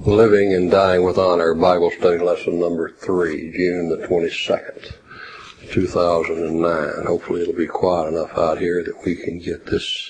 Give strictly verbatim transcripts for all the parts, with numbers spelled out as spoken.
Living and Dying with Honor, Bible Study Lesson number three, June the twenty-second, two thousand nine. Hopefully it'll be quiet enough out here that we can get this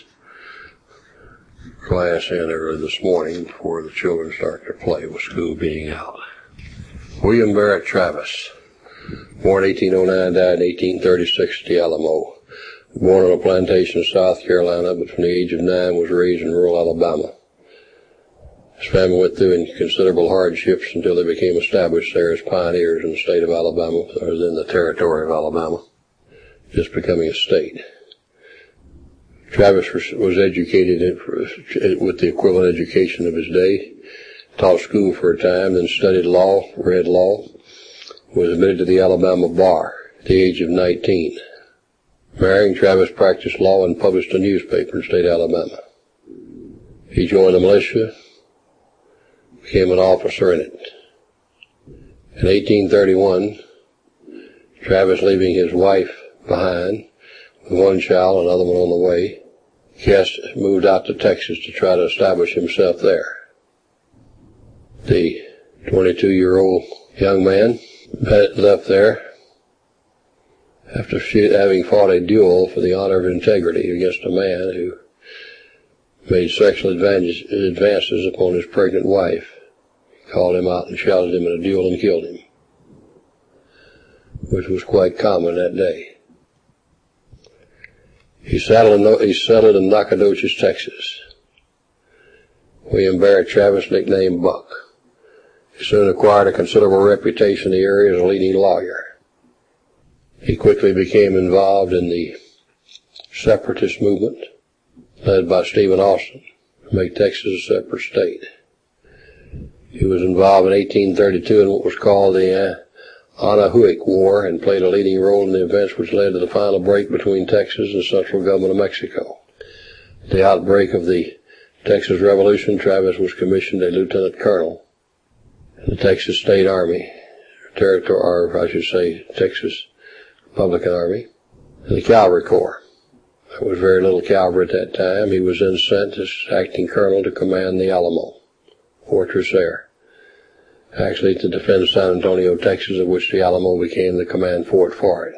class in early this morning before the children start their play with school being out. William Barrett Travis, born eighteen oh nine, died in eighteen thirty-six at the Alamo. Born on a plantation in South Carolina, but from the age of nine was raised in rural Alabama. His family went through considerable hardships until they became established there as pioneers in the state of Alabama, or in the territory of Alabama, just becoming a state. Travis was educated with the equivalent education of his day, taught school for a time, then studied law, read law, was admitted to the Alabama bar at the age of nineteen. Marrying, Travis practiced law and published a newspaper in the state of Alabama. He joined the militia, became an officer in it. In eighteen thirty-one, Travis, leaving his wife behind with one child, another one on the way, Cass moved out to Texas to try to establish himself there. The twenty-two-year-old young man left there after having fought a duel for the honor of integrity against a man who made sexual advances upon his pregnant wife. He called him out and shouted him in a duel and killed him, which was quite common that day. He settled in, he settled in Nacogdoches, Texas. William Barrett Travis, nicknamed Buck. He soon acquired a considerable reputation in the area as a leading lawyer. He quickly became involved in the separatist movement led by Stephen Austin to make Texas a separate state. He was involved in eighteen thirty-two in what was called the uh, Anahuac War and played a leading role in the events which led to the final break between Texas and the central government of Mexico. At the outbreak of the Texas Revolution, Travis was commissioned a lieutenant colonel in the Texas State Army, territory, or I should say Texas Republican Army, and the Cavalry Corps. There was very little cavalry at that time. He was then sent as acting colonel to command the Alamo fortress there, actually to defend San Antonio, Texas, of which the Alamo became the command fort for it.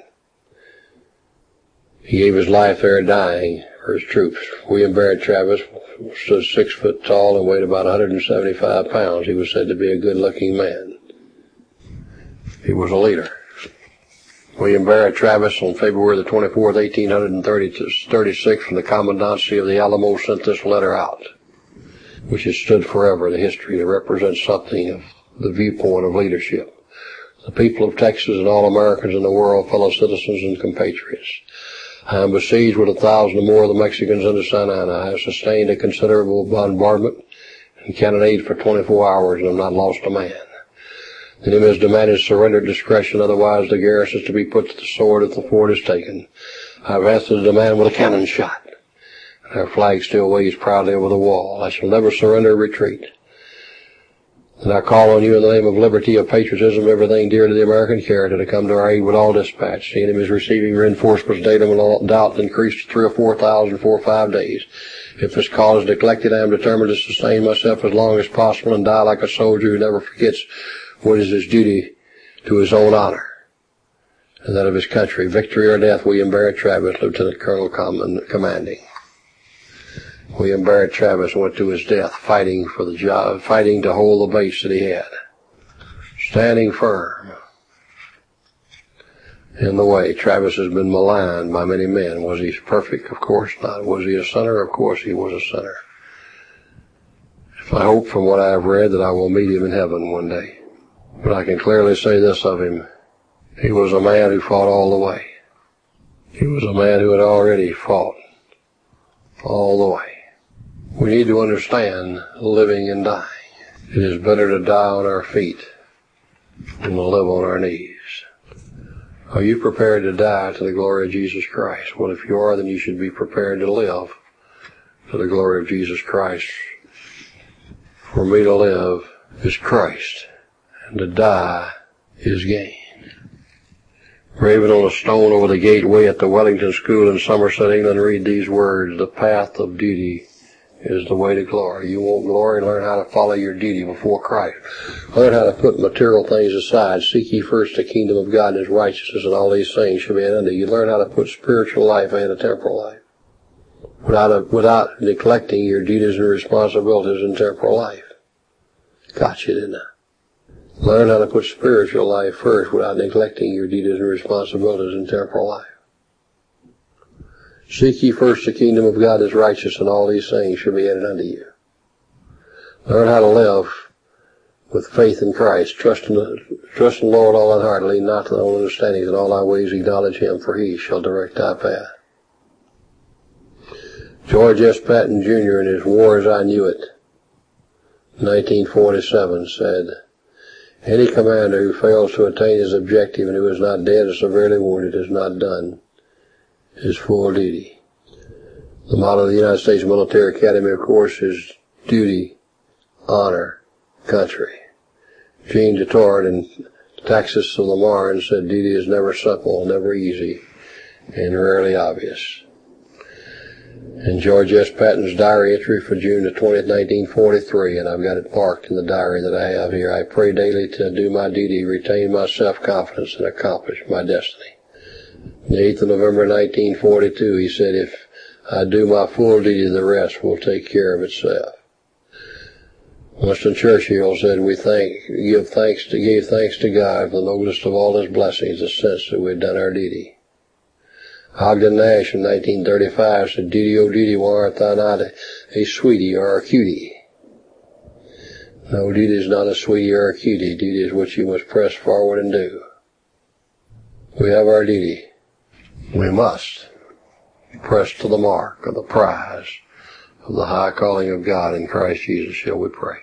He gave his life there dying for his troops. William Barrett Travis stood six foot tall and weighed about one hundred seventy-five pounds. He was said to be a good-looking man. He was a leader. William Barrett Travis, on February the twenty-fourth, eighteen thirty-six, from the commandancy of the Alamo, sent this letter out, which has stood forever in the history that represents something of the viewpoint of leadership. The people of Texas and all Americans in the world, fellow citizens and compatriots, I am besieged with a thousand or more of the Mexicans under Santa Anna. I have sustained a considerable bombardment and cannonade for twenty-four hours and have not lost a man. The enemy has demanded surrender at discretion, otherwise the garrison is to be put to the sword if the fort is taken. I have answered the demand with a cannon shot, and our flag still waves proudly over the wall. I shall never surrender or retreat. And I call on you in the name of liberty, of patriotism, everything dear to the American character, to come to our aid with all dispatch. The enemy is receiving reinforcements daily without doubt increased to three or four thousand for five days. If this cause is neglected, I am determined to sustain myself as long as possible and die like a soldier who never forgets what is his duty to his own honor and that of his country. Victory or death, William Barrett Travis, Lieutenant Colonel Commanding. William Barrett Travis went to his death fighting for the job, fighting to hold the base that he had, standing firm in the way. Travis has been maligned by many men. Was he perfect? Of course not. Was he a sinner? Of course he was a sinner. I hope from what I have read that I will meet him in heaven one day. But I can clearly say this of him: he was a man who fought all the way. He was a man who had already fought all the way. We need to understand living and dying. It is better to die on our feet than to live on our knees. Are you prepared to die to the glory of Jesus Christ? Well, if you are, then you should be prepared to live to the glory of Jesus Christ. For me to live is Christ, and to die is gain. Graven on a stone over the gateway at the Wellington School in Somerset, England, read these words: the path of duty is the way to glory. You want glory, learn how to follow your duty before Christ. Learn how to put material things aside. Seek ye first the kingdom of God and his righteousness, and all these things shall be added unto you. Learn how to put spiritual life ahead of temporal life, without a, without neglecting your duties and responsibilities in temporal life. Got you, didn't I? Learn how to put spiritual life first without neglecting your duties and responsibilities in temporal life. Seek ye first the kingdom of God as righteous, and all these things shall be added unto you. Learn how to live with faith in Christ. Trust in the, trust in the Lord all thine heart, lean not to thy own understanding. In all thy ways acknowledge him, for he shall direct thy path. George S. Patton Junior in his War as I Knew It, nineteen forty-seven, said, any commander who fails to attain his objective and who is not dead or severely wounded has not done his full duty. The motto of the United States Military Academy, of course, is duty, honor, country. Jean Detard in Taxis of the Marne said duty is never simple, never easy, and rarely obvious. And George S. Patton's diary entry for June the twentieth, nineteen forty-three, and I've got it marked in the diary that I have here. I pray daily to do my duty, retain my self-confidence, and accomplish my destiny. The eighth of November, nineteen forty-two, he said, if I do my full duty, the rest will take care of itself. Winston Churchill said, we thank, give thanks to, gave thanks to God for the noblest of all his blessings, the sense that we've done our duty. Ogden Nash in nineteen thirty-five said, duty, oh duty, why art thou not a, a sweetie or a cutie? No, duty is not a sweetie or a cutie. Duty is what you must press forward and do. We have our duty. We must press to the mark of the prize of the high calling of God in Christ Jesus, shall we pray.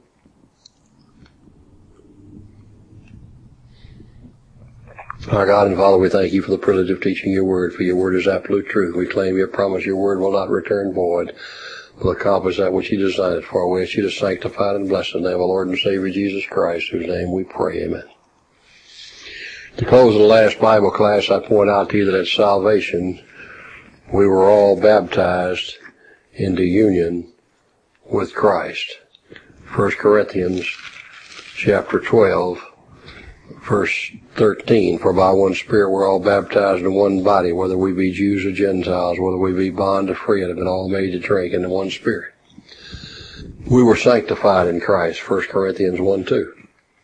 Our God and Father, we thank you for the privilege of teaching your word, for your word is absolute truth. We claim your promise, your word will not return void, will accomplish that which you designed it for. We ask you to sanctify and bless in the name of our Lord and Savior Jesus Christ, whose name we pray. Amen. To close the last Bible class, I point out to you that at salvation, we were all baptized into union with Christ. First Corinthians chapter twelve, verse thirteen, for by one Spirit we're all baptized in one body, whether we be Jews or Gentiles, whether we be bond or free, and have been all made to drink in the one Spirit. We were sanctified in Christ, First Corinthians one two.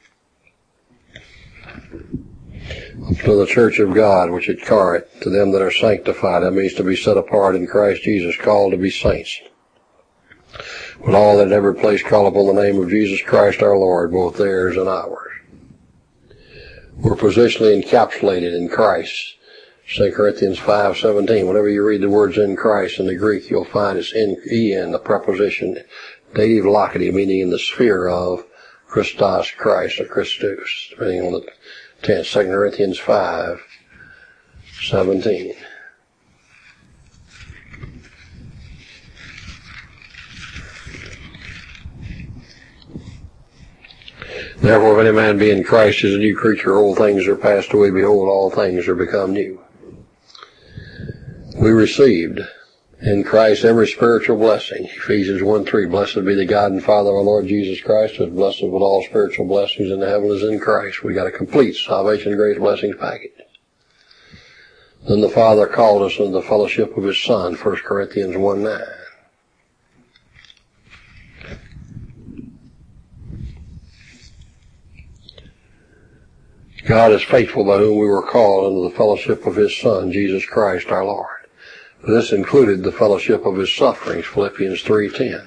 To the church of God, which at Corinth, to them that are sanctified, that means to be set apart in Christ Jesus, called to be saints. With all that in every place call upon the name of Jesus Christ our Lord, both theirs and ours. We're positionally encapsulated in Christ. Second Corinthians five seventeen. Whenever you read the words in Christ in the Greek, you'll find it's in, en, the preposition, dative locative, meaning in the sphere of Christos, Christ, or Christus, depending on the tense. Second Corinthians five seventeen. Therefore, if any man be in Christ, is a new creature, old things are passed away, behold, all things are become new. We received in Christ every spiritual blessing. Ephesians one three, blessed be the God and Father of our Lord Jesus Christ, who is blessed with all spiritual blessings in the heavens in Christ. We got a complete salvation, grace, blessings package. Then the Father called us into the fellowship of his Son, First Corinthians one nine. God is faithful, by whom we were called into the fellowship of his Son, Jesus Christ our Lord. This included the fellowship of his sufferings, Philippians three ten.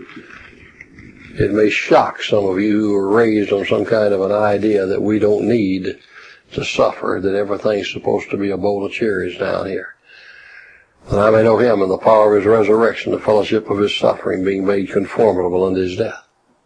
It may shock some of you who were raised on some kind of an idea that we don't need to suffer, that everything's supposed to be a bowl of cherries down here. And I may know him in the power of his resurrection, the fellowship of his suffering, being made conformable unto his death.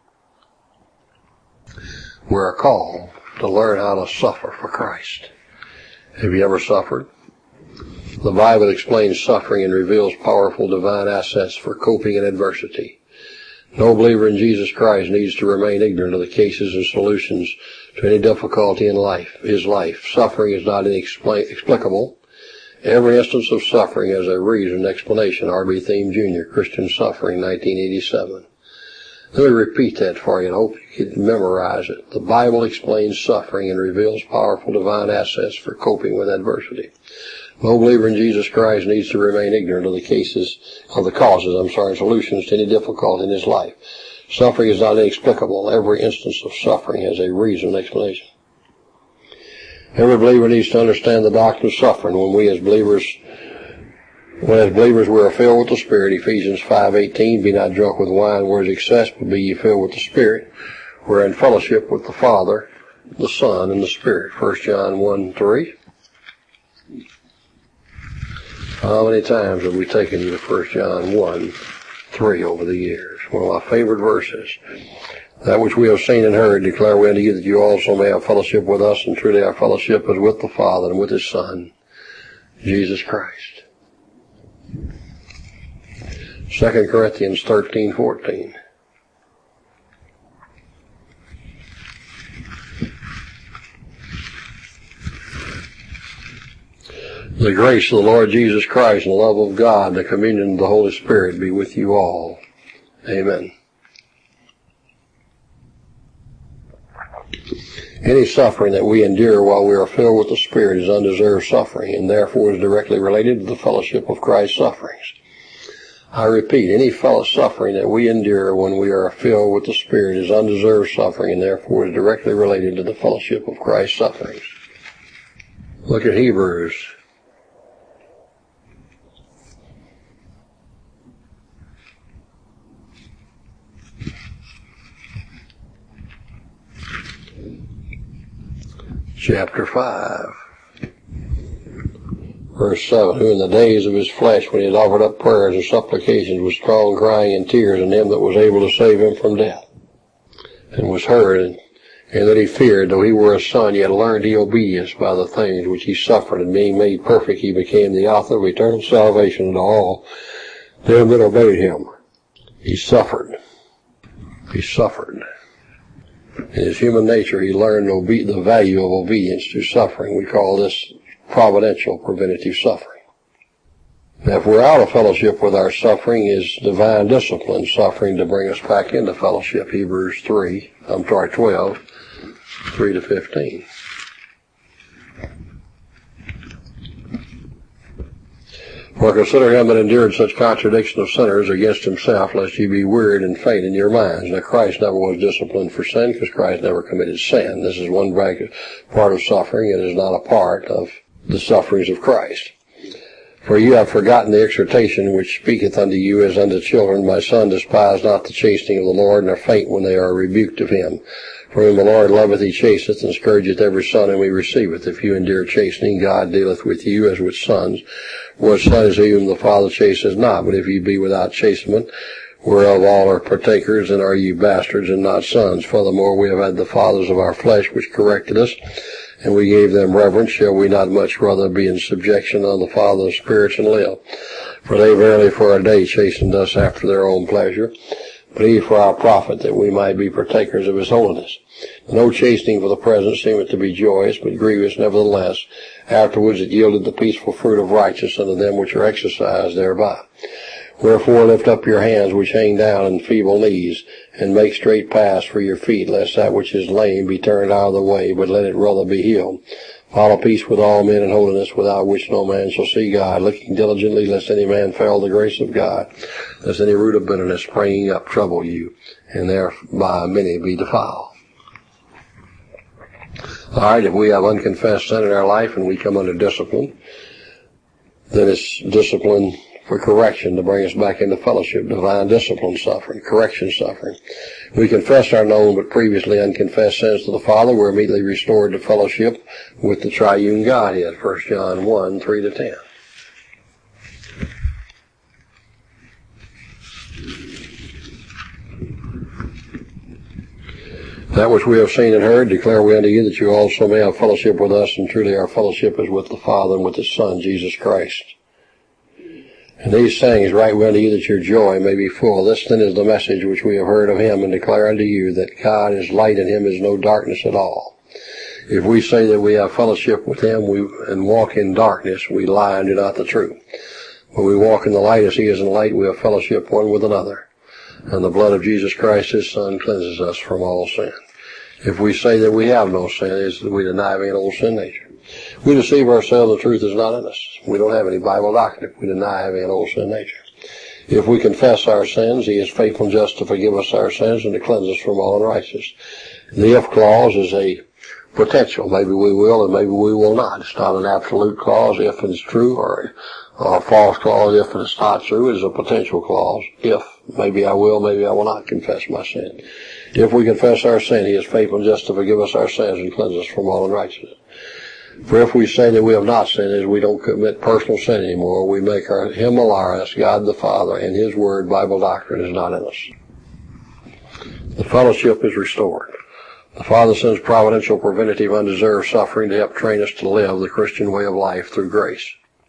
We're called to learn how to suffer for Christ. Have you ever suffered? The Bible explains suffering and reveals powerful divine assets for coping in adversity. No believer in Jesus Christ needs to remain ignorant of the cases and solutions to any difficulty in life, his life. Suffering is not inexplicable. Every instance of suffering has a reason and explanation. R B Thiem Junior, Christian Suffering, nineteen eighty-seven. Let me repeat that for you, and I hope you can memorize it. The Bible explains suffering and reveals powerful divine assets for coping with adversity. No believer in Jesus Christ needs to remain ignorant of the cases, of the causes, I'm sorry, solutions to any difficulty in his life. Suffering is not inexplicable. Every instance of suffering has a reason and explanation. Every believer needs to understand the doctrine of suffering. When we as believers, when as believers we are filled with the Spirit, Ephesians five eighteen, be not drunk with wine, where is excess, but be ye filled with the Spirit. We're in fellowship with the Father, the Son, and the Spirit. First John one three. How many times have we taken you to First John one three over the years? One of my favorite verses. That which we have seen and heard declare we unto you, that you also may have fellowship with us, and truly our fellowship is with the Father and with His Son, Jesus Christ. Second Corinthians thirteen fourteen. The grace of the Lord Jesus Christ and the love of God and the communion of the Holy Spirit be with you all. Amen. Any suffering that we endure while we are filled with the Spirit is undeserved suffering, and therefore is directly related to the fellowship of Christ's sufferings. I repeat, any fellow suffering that we endure when we are filled with the Spirit is undeserved suffering, and therefore is directly related to the fellowship of Christ's sufferings. Look at Hebrews. Chapter five, verse seven, who in the days of his flesh, when he had offered up prayers and supplications with strong crying and tears, and him that was able to save him from death, and was heard, and, and that he feared, though he were a son, yet learned he obedience by the things which he suffered, and being made perfect, he became the author of eternal salvation unto all them that obeyed him. He suffered. He suffered. In his human nature, he learned obe- the value of obedience to suffering. We call this providential preventative suffering. Now, if we're out of fellowship with our suffering, is divine discipline suffering to bring us back into fellowship. Hebrews three, I'm sorry, twelve, three to fifteen. For consider him that endured such contradiction of sinners against himself, lest ye be wearied and faint in your minds. Now, Christ never was disciplined for sin, because Christ never committed sin. This is one part of suffering. It is not a part of the sufferings of Christ. For you have forgotten the exhortation which speaketh unto you as unto children. My son, despise not the chastening of the Lord, nor faint when they are rebuked of him. For whom the Lord loveth, he chasteneth, and scourgeth every son whom he receiveth. If you endure chastening, God dealeth with you as with sons. What son is he whom the Father chasteneth not? But if ye be without chastenment, whereof all are partakers, then are ye bastards and not sons. Furthermore, we have had the fathers of our flesh which corrected us, and we gave them reverence. Shall we not much rather be in subjection unto the Father of spirits and live? For they verily for a day chastened us after their own pleasure, but he for our profit, that we might be partakers of his holiness. No chastening for the present seemeth to be joyous, but grievous nevertheless. Afterwards it yielded the peaceful fruit of righteousness unto them which are exercised thereby. Wherefore lift up your hands which hang down, and feeble knees, and make straight paths for your feet, lest that which is lame be turned out of the way, but let it rather be healed. Follow peace with all men and holiness, without which no man shall see God, looking diligently lest any man fail the grace of God, lest any root of bitterness springing up trouble you, and thereby many be defiled. All right, if we have unconfessed sin in our life and we come under discipline, then it's discipline for correction to bring us back into fellowship, divine discipline suffering, correction suffering. We confess our known but previously unconfessed sins to the Father. We're immediately restored to fellowship with the triune Godhead, First John one, three to ten. That which we have seen and heard declare we unto you, that you also may have fellowship with us, and truly our fellowship is with the Father and with his Son, Jesus Christ. And these things write we unto you, that your joy may be full. This then is the message which we have heard of him, and declare unto you, that God is light, in him is no darkness at all. If we say that we have fellowship with him we, and walk in darkness, we lie and do not the truth. When we walk in the light as he is in the light, we have fellowship one with another. And the blood of Jesus Christ, his Son, cleanses us from all sin. If we say that we have no sin, it is that we deny having an old sin nature. We deceive ourselves, the truth is not in us. We don't have any Bible doctrine if we deny having an old sin nature. If we confess our sins, he is faithful and just to forgive us our sins and to cleanse us from all unrighteousness. The if clause is a potential. Maybe we will and maybe we will not. It's not an absolute clause if it's true, or a false clause if it's not true. It is a potential clause. If, maybe I will, maybe I will not confess my sin. If we confess our sin, he is faithful and just to forgive us our sins and cleanse us from all unrighteousness. For if we say that we have not sinned, as we don't commit personal sin anymore, we make our, him a liar, that's God the Father, and his word, Bible doctrine, is not in us. The fellowship is restored. The Father sends providential, preventative, undeserved suffering to help train us to live the Christian way of life through grace.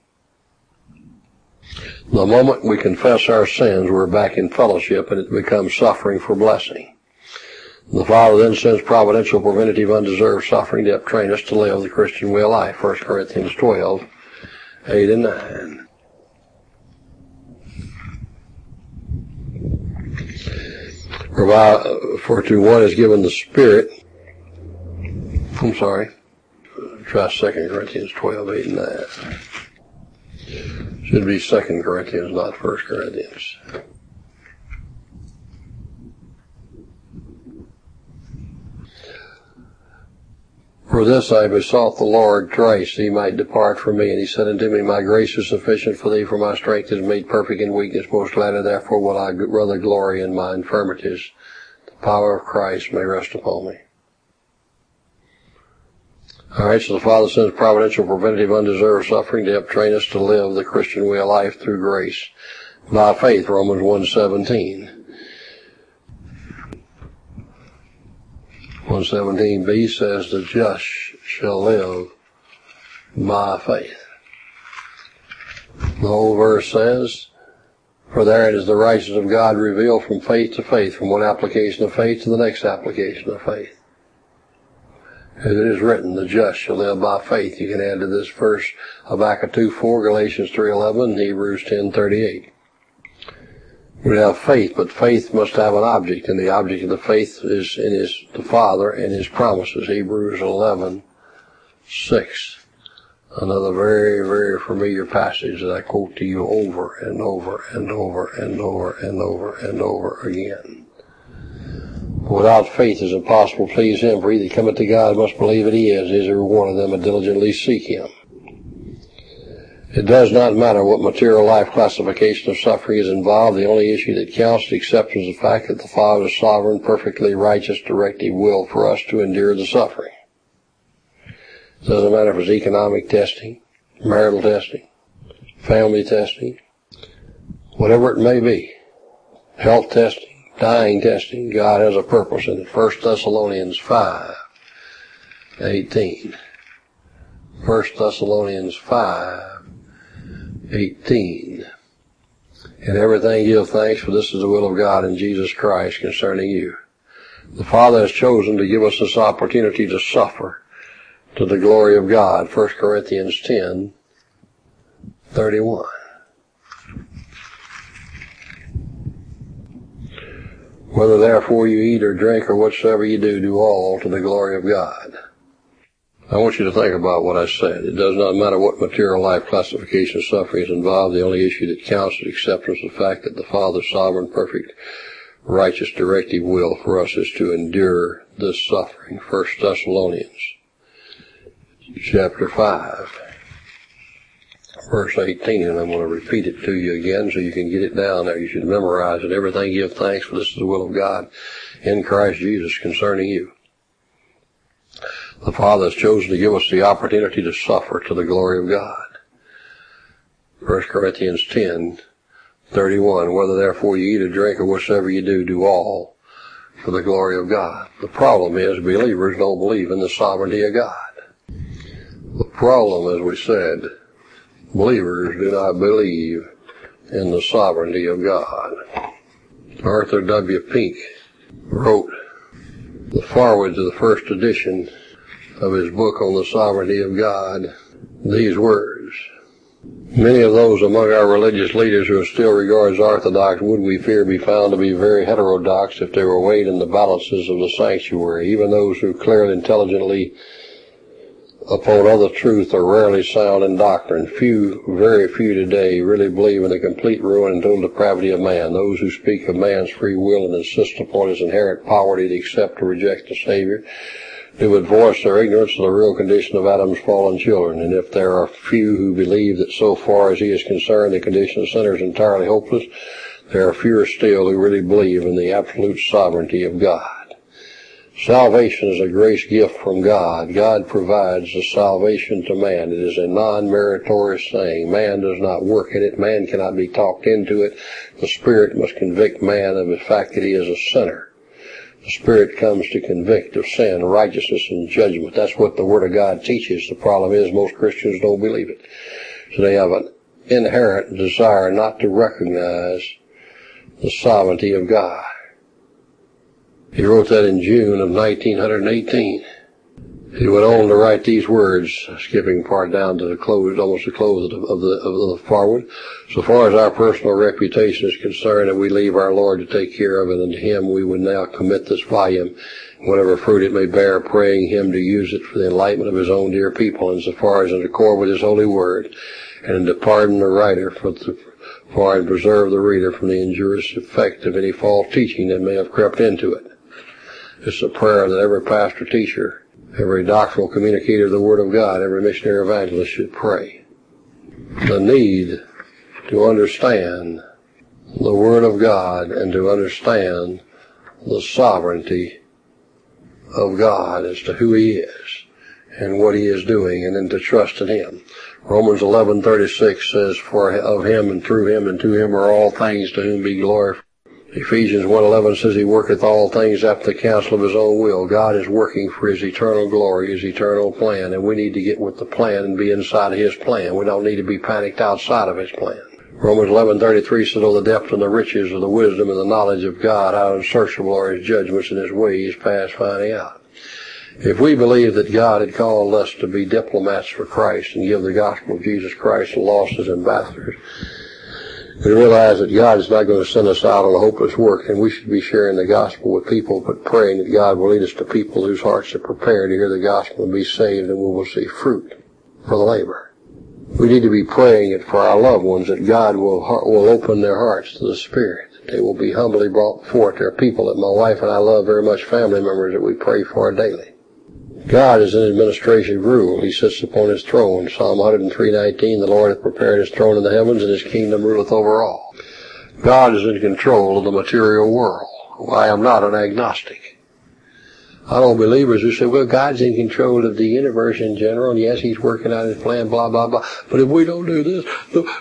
The moment we confess our sins, we're back in fellowship, and it becomes suffering for blessing. The Father then sends providential, preventative, undeserved suffering to help train us to live the Christian way of life. First Corinthians twelve, eight and nine. For to one is given the Spirit. I'm sorry. Try Second Corinthians twelve, eight and nine. Should be Second Corinthians, not First Corinthians. For this I besought the Lord thrice, he might depart from me. And he said unto me, my grace is sufficient for thee, for my strength is made perfect in weakness. Most gladly therefore will I rather glory in my infirmities. The power of Christ may rest upon me. Alright, so the Father sends providential, preventative, undeserved suffering to help train us to live the Christian way of life through grace. By faith, Romans one seventeen. one seventeen b says, the just shall live by faith. The whole verse says, for therein is the righteousness of God revealed from faith to faith, from one application of faith to the next application of faith. As it is written, the just shall live by faith. You can add to this verse Habakkuk two four, Galatians three eleven, Hebrews ten thirty-eight. We have faith, but faith must have an object, and the object of the faith is in his, the Father and his promises. Hebrews eleven six. Another very, very familiar passage that I quote to you over and over and over and over and over and over again. Without faith it is impossible to please him, for he that cometh to God must believe that he is, is a reward of them that diligently seek him. It does not matter what material life classification of suffering is involved. The only issue that counts is acceptance of the fact that the Father's sovereign, perfectly righteous, directive will for us to endure the suffering. It doesn't matter if it's economic testing, marital testing, family testing, whatever it may be, health testing, dying testing, God has a purpose in it. First Thessalonians five eighteen. First Thessalonians five eighteen. In everything give thanks, for this is the will of God in Jesus Christ concerning you. The Father has chosen to give us this opportunity to suffer to the glory of God. First Corinthians ten thirty-one. Whether therefore you eat or drink or whatsoever you do, do all to the glory of God. I want you to think about what I said. It does not matter what material life classification of suffering is involved. The only issue that counts is acceptance of the fact that the Father's sovereign, perfect, righteous, directive will for us is to endure this suffering. First Thessalonians chapter five, verse eighteen, and I'm going to repeat it to you again so you can get it down there. You should memorize it. Everything give thanks, for this is the will of God in Christ Jesus concerning you. The Father has chosen to give us the opportunity to suffer to the glory of God. First Corinthians ten thirty-one. Whether therefore you eat or drink or whatsoever you do, do all for the glory of God. The problem is believers don't believe in the sovereignty of God. The problem, as we said, believers do not believe in the sovereignty of God. Arthur W. Pink wrote the foreword to the first edition of his book on the sovereignty of God these words: "Many of those among our religious leaders who are still regarded as orthodox would, we fear, be found to be very heterodox if they were weighed in the balances of the sanctuary. Even those who clearly intelligently upon other truth are rarely sound in doctrine. Few, very few today, really believe in the complete ruin and total depravity of man. Those who speak of man's free will and insist upon his inherent poverty to accept or reject the Savior do but voice their ignorance of the real condition of Adam's fallen children. And if there are few who believe that so far as he is concerned the condition of sinners is entirely hopeless, there are fewer still who really believe in the absolute sovereignty of God. Salvation is a grace gift from God. God provides the salvation to man. It is a non-meritorious thing. Man does not work in it. Man cannot be talked into it. The Spirit must convict man of the fact that he is a sinner. The Spirit comes to convict of sin, righteousness, and judgment. That's what the Word of God teaches. The problem is most Christians don't believe it. So they have an inherent desire not to recognize the sovereignty of God. He wrote that in June of nineteen eighteen. He went on to write these words, skipping part down to the close, almost the close of the, of the, of the forward. "So far as our personal reputation is concerned, and we leave our Lord to take care of it, and to Him we would now commit this volume, whatever fruit it may bear, praying Him to use it for the enlightenment of His own dear people, and so far as in accord with His holy word, and to pardon the writer for the, for and preserve the reader from the injurious effect of any false teaching that may have crept into it." It's a prayer that every pastor, teacher, every doctrinal communicator of the Word of God, every missionary evangelist should pray. The need to understand the Word of God and to understand the sovereignty of God as to who He is and what He is doing, and then to trust in Him. Romans eleven thirty-six says, "For of Him and through Him and to Him are all things, to whom be glory." Ephesians one eleven says, "He worketh all things after the counsel of His own will." God is working for His eternal glory, His eternal plan, and we need to get with the plan and be inside of His plan. We don't need to be panicked outside of His plan. Romans eleven thirty-three says, "Oh, the depth and the riches of the wisdom and the knowledge of God, how unsearchable are His judgments and His ways past finding out." If we believe that God had called us to be diplomats for Christ and give the gospel of Jesus Christ to lost as ambassadors, we realize that God is not going to send us out on a hopeless work, and we should be sharing the gospel with people, but praying that God will lead us to people whose hearts are prepared to hear the gospel and be saved, and we will see fruit for the labor. We need to be praying it for our loved ones, that God will will open their hearts to the Spirit, that they will be humbly brought forth. There are people that my wife and I love very much, family members that we pray for daily. God is in administration rule. He sits upon His throne. Psalm one oh three nineteen, "The Lord hath prepared His throne in the heavens, and His kingdom ruleth over all." God is in control of the material world. I am not an agnostic. I know believers who say, well, God's in control of the universe in general, and yes, He's working out His plan, blah, blah, blah. But if we don't do this,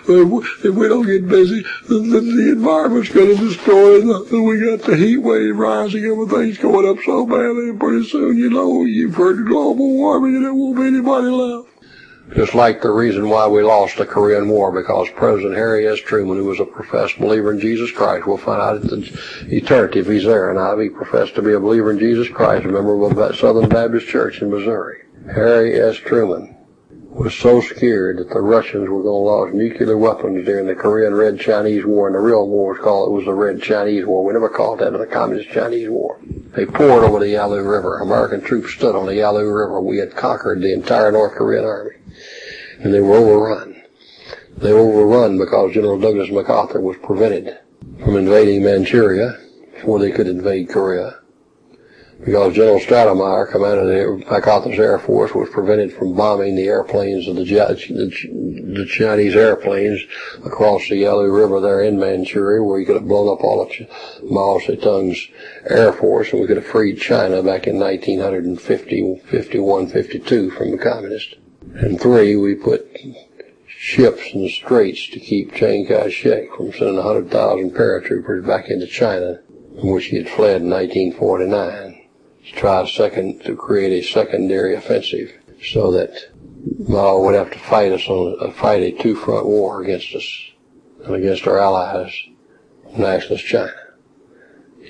if we don't get busy, then the environment's going to destroy us. And we got the heat wave rising, everything's going up so badly, and pretty soon, you know, you've heard global warming, and there won't be anybody left. Just like the reason why we lost the Korean War, because President Harry S. Truman, who was a professed believer in Jesus Christ, we'll find out in eternity if he's there. And he professed to be a believer in Jesus Christ, a member of a Southern Baptist Church in Missouri. Harry S. Truman was so scared that the Russians were going to launch nuclear weapons during the Korean Red Chinese War, and the real war was called, it was the Red Chinese War. We never called that the Communist Chinese War. They poured over the Yalu River. American troops stood on the Yalu River. We had conquered the entire North Korean army. And they were overrun. They were overrun because General Douglas MacArthur was prevented from invading Manchuria before they could invade Korea. Because General Stratemeyer, commander of MacArthur's Air Force, was prevented from bombing the airplanes of the, the, the Chinese airplanes across the Yalu River there in Manchuria, where he could have blown up all of Mao Zedong's Air Force, and we could have freed China back in nineteen fifty, fifty-one, fifty-two from the communists. And three, we put ships in the straits to keep Chiang Kai-shek from sending one hundred thousand paratroopers back into China, from which he had fled in nineteen forty-nine, to try a second, to create a secondary offensive, so that Mao would have to fight us on a, fight a two-front war against us and against our allies, nationalist China.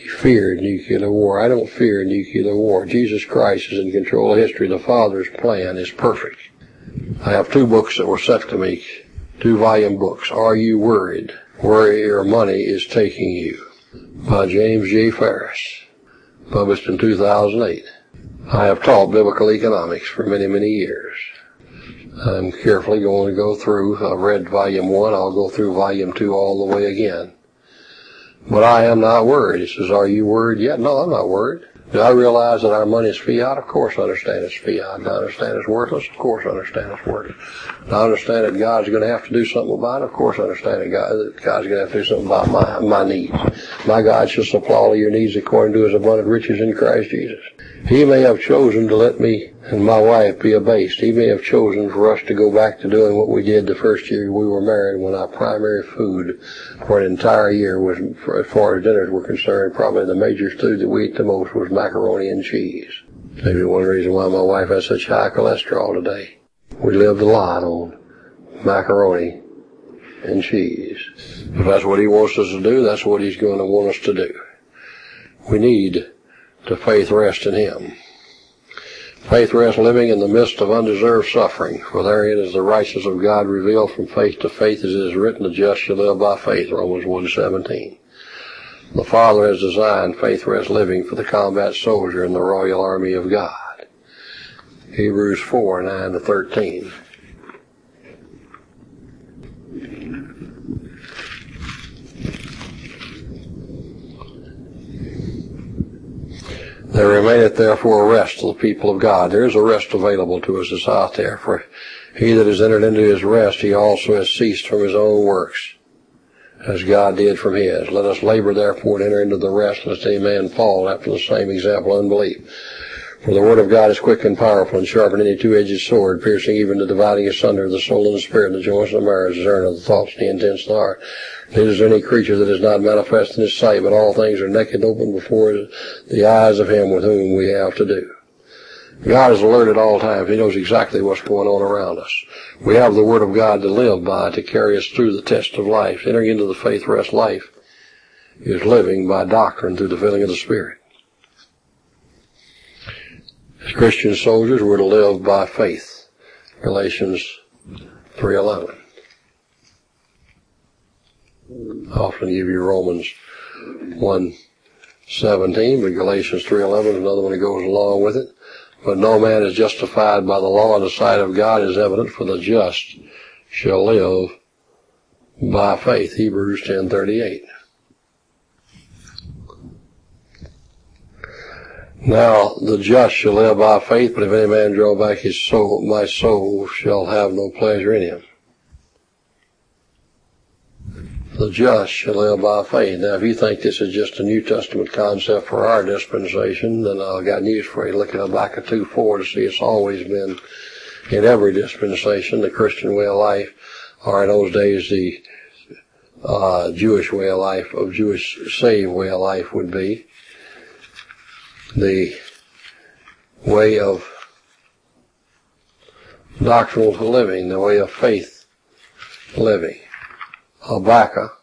He feared nuclear war. I don't fear nuclear war. Jesus Christ is in control of history. The Father's plan is perfect. I have two books that were sent to me, two volume books. Are You Worried? Where Your Money is Taking You, by James J. Ferris, published in two thousand eight. I have taught biblical economics for many, many years. I'm carefully going to go through. I've read volume one. I'll go through volume two all the way again. But I am not worried. He says, are you worried yet? No, I'm not worried. Do I realize that our money is fiat? Of course I understand it's fiat. Do I understand it's worthless? Of course I understand it's worthless. Do I understand that God's going to have to do something about it? Of course I understand that, God, that God's going to have to do something about my, my needs. My God shall supply all your needs according to his abundant riches in Christ Jesus. He may have chosen to let me and my wife be abased. He may have chosen for us to go back to doing what we did the first year we were married, when our primary food for an entire year was, as far as dinners were concerned, probably the major food that we ate the most was macaroni and cheese. Maybe one reason why my wife has such high cholesterol today. We lived a lot on macaroni and cheese. If that's what he wants us to do, that's what he's going to want us to do. We need to faith rest in him. Faith rests living in the midst of undeserved suffering, for therein is the righteousness of God revealed from faith to faith, as it is written, the just shall live by faith, Romans one seventeen. The Father has designed faith rest living for the combat soldier in the royal army of God. Hebrews four, nine to thirteen. There remaineth therefore a rest to the people of God. There is a rest available to us that's out there. For he that has entered into his rest, he also has ceased from his own works, as God did from his. Let us labor therefore to enter into the rest, lest any man fall after the same example of unbelief. For the word of God is quick and powerful, and sharper than any two-edged sword, piercing even to dividing asunder the soul and the spirit, and the joints and the marrow, discerning of the thoughts and the intents of the heart. Neither is there any creature that is not manifest in his sight, but all things are naked and open before the eyes of him with whom we have to do. God is alert at all times. He knows exactly what's going on around us. We have the Word of God to live by, to carry us through the test of life. Entering into the faith rest life is living by doctrine through the filling of the Spirit. As Christian soldiers, we're to live by faith. Galatians three eleven. I often give you Romans one seventeen, but Galatians three eleven is another one that goes along with it. But no man is justified by the law in the sight of God is evident, for the just shall live by faith. Hebrews ten thirty-eight. Now the just shall live by faith, but if any man draw back his soul, my soul shall have no pleasure in him. The just shall live by faith. Now, if you think this is just a New Testament concept for our dispensation, then I've got news for you. Look at Habakkuk two four to see it's always been in every dispensation. The Christian way of life, or in those days the uh, Jewish way of life, of Jewish saved way of life would be the way of doctrinal living, the way of faith living. Habakkuk,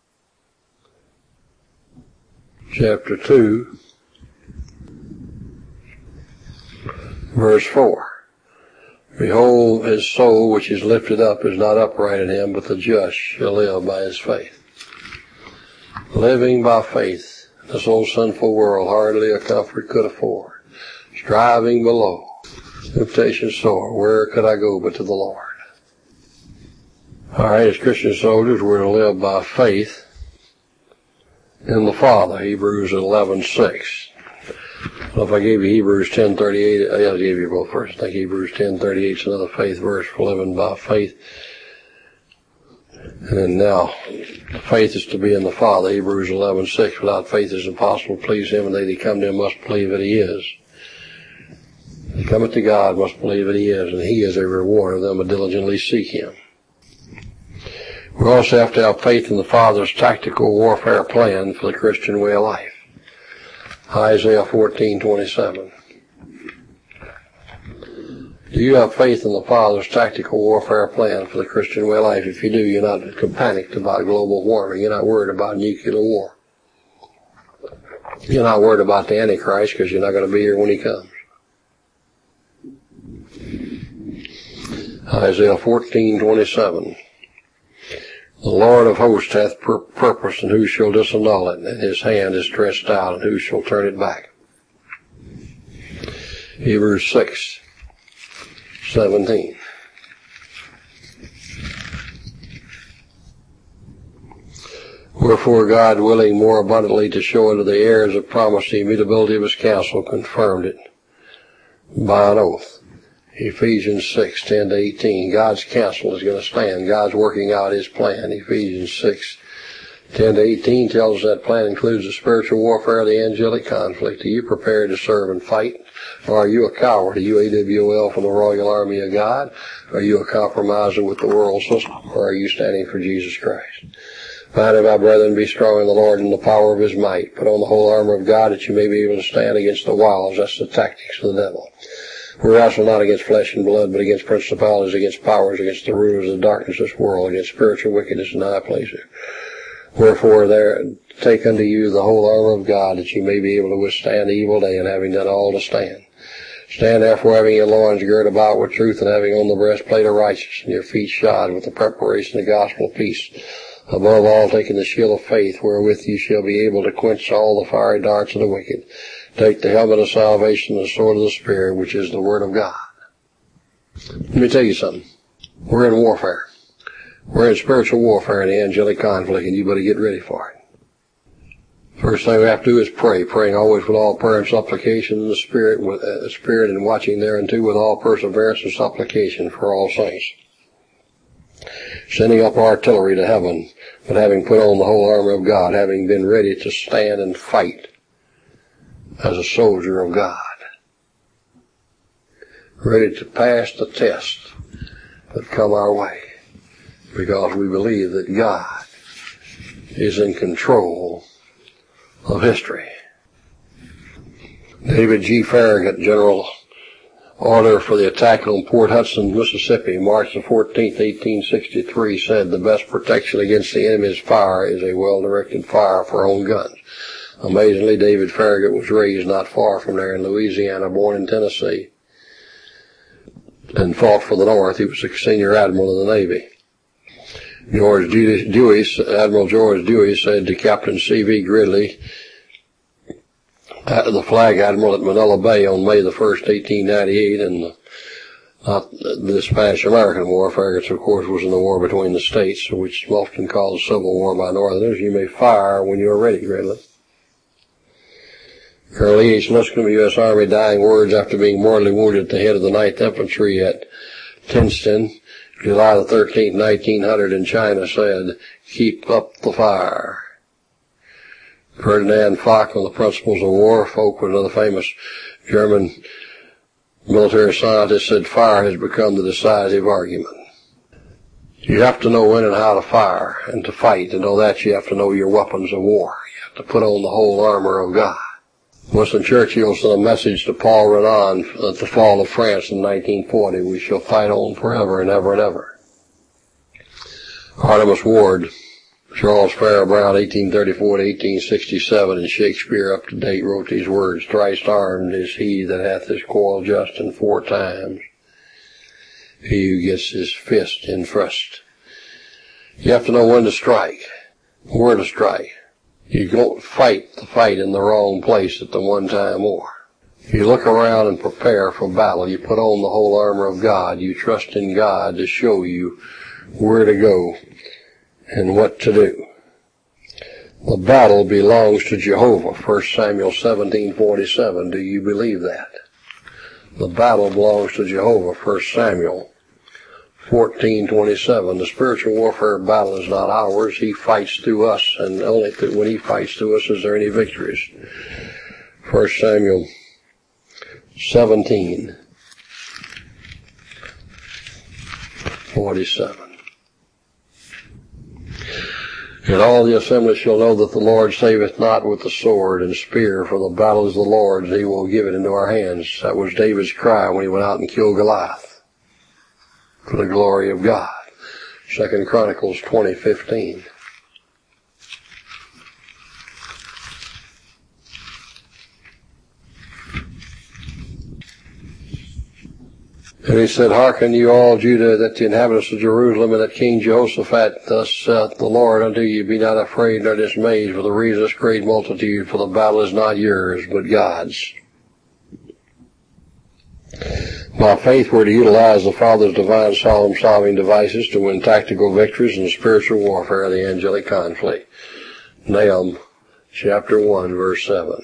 chapter two, verse four. Behold, his soul which is lifted up is not upright in him, but the just shall live by his faith. Living by faith, this old sinful world hardly a comfort could afford. Striving below, temptation sore, where could I go but to the Lord? All right, as Christian soldiers, we're to live by faith in the Father. Hebrews eleven six. Well, if I gave you Hebrews ten thirty-eight, I gave you both first. I think Hebrews ten thirty-eight is another faith verse for living by faith. And then now, faith is to be in the Father. Hebrews eleven six. Without faith it is impossible to please him, and they that come to him must believe that he is. They cometh to God must believe that he is, and he is a rewarder of them that diligently seek him. We also have to have faith in the Father's tactical warfare plan for the Christian way of life. Isaiah fourteen twenty-seven. Do you have faith in the Father's tactical warfare plan for the Christian way of life? If you do, you're not panicked about global warming. You're not worried about nuclear war. You're not worried about the Antichrist because you're not going to be here when he comes. Isaiah fourteen twenty-seven. The Lord of hosts hath pur- purpose, and who shall disannul it? And his hand is stretched out, and who shall turn it back? Hebrews six seventeen. Wherefore God, willing more abundantly to show unto the heirs of promise the immutability of his counsel, confirmed it by an oath. Ephesians six ten to eighteen. God's counsel is going to stand. God's working out his plan. Ephesians six ten to eighteen tells us that plan includes the spiritual warfare of the angelic conflict. Are you prepared to serve and fight? Or are you a coward? Are you A W L from the Royal Army of God? Are you a compromiser with the world system? Or are you standing for Jesus Christ? Finally, my brethren, be strong in the Lord and the power of his might. Put on the whole armor of God that you may be able to stand against the wiles. That's the tactics of the devil. We wrestle not against flesh and blood, but against principalities, against powers, against the rulers of the darkness of this world, against spiritual wickedness in high places. Wherefore, there take unto you the whole armor of God, that you may be able to withstand the evil day, and having done all to stand. Stand therefore, having your loins girt about with truth, and having on the breastplate of righteousness, and your feet shod with the preparation of the gospel of peace. Above all, taking the shield of faith, wherewith you shall be able to quench all the fiery darts of the wicked. Take the helmet of salvation and the sword of the Spirit, which is the Word of God. Let me tell you something. We're in warfare. We're in spiritual warfare in the angelic conflict, and you better get ready for it. First thing we have to do is pray, praying always with all prayer and supplication in the Spirit, with uh, Spirit, and watching thereunto with all perseverance and supplication for all saints. Sending up artillery to heaven, but having put on the whole armor of God, having been ready to stand and fight as a soldier of God, ready to pass the test that come our way, because we believe that God is in control of history. David G. Farragut, General Order for the attack on Port Hudson, Mississippi, March the fourteenth, eighteen sixty-three, said the best protection against the enemy's fire is a well-directed fire for own guns. Amazingly, David Farragut was raised not far from there in Louisiana, born in Tennessee, and fought for the North. He was a senior admiral in the Navy. George Dewey, Admiral George Dewey said to Captain C V Gridley, the flag admiral at Manila Bay on May the first, eighteen ninety-eight, and the, not the Spanish-American War. Farragut, of course, was in the war between the states, which is often called the Civil War by Northerners. You may fire when you are ready, Gridley. Colonel E H Lipscomb, U S Army, dying words after being mortally wounded at the head of the ninth Infantry at Tientsin, July the thirteenth, nineteen hundred, in China, said, "Keep up the fire." Ferdinand Foch on the principles of war. Foch was another famous German military scientist, said fire has become the decisive argument. You have to know when and how to fire and to fight. To know that, you have to know your weapons of war. You have to put on the whole armor of God. Winston Churchill sent a message to Paul Renan at the fall of France in nineteen forty. We shall fight on forever and ever and ever. Artemus Ward, Charles Farrar Brown, eighteen thirty-four to eighteen sixty-seven, and Shakespeare, up to date, wrote these words: "Thrice armed is he that hath his quarrel just, and four times he who gets his fist in first." You have to know when to strike, where to strike. You don't fight the fight in the wrong place at the one time war. You look around and prepare for battle. You put on the whole armor of God. You trust in God to show you where to go and what to do. The battle belongs to Jehovah, First Samuel seventeen forty-seven. Do you believe that? The battle belongs to Jehovah, First Samuel fourteen twenty-seven. The spiritual warfare battle is not ours. He fights through us, and only through, when he fights through us is there any victories. First Samuel seventeen forty-seven. And all the assembly shall know that the Lord saveth not with the sword and spear, for the battle is the Lord's, and he will give it into our hands. That was David's cry when he went out and killed Goliath, for the glory of God. Second Chronicles twenty fifteen. And he said, Hearken you all Judah, that the inhabitants of Jerusalem, and that King Jehoshaphat, thus saith the Lord unto you, be not afraid nor dismayed for the reason of this great multitude, for the battle is not yours, but God's. By faith we're to utilize the Father's divine solemn solving devices to win tactical victories in the spiritual warfare of the angelic conflict. Nahum chapter one, verse seven.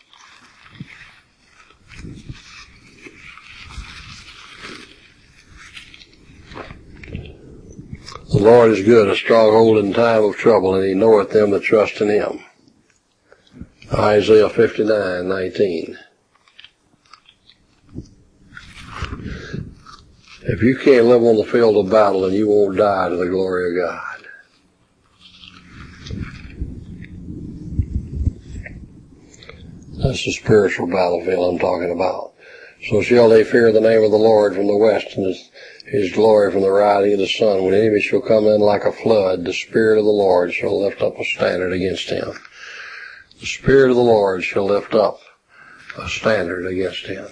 The Lord is good, a stronghold in time of trouble, and he knoweth them that trust in him. Isaiah fifty-nine, nineteen. If you can't live on the field of battle, then you won't die to the glory of God. That's the spiritual battlefield I'm talking about. So shall they fear the name of the Lord from the west, and his, his glory from the rising of the sun. When enemies shall come in like a flood, the Spirit of the Lord shall lift up a standard against him. The Spirit of the Lord shall lift up a standard against him.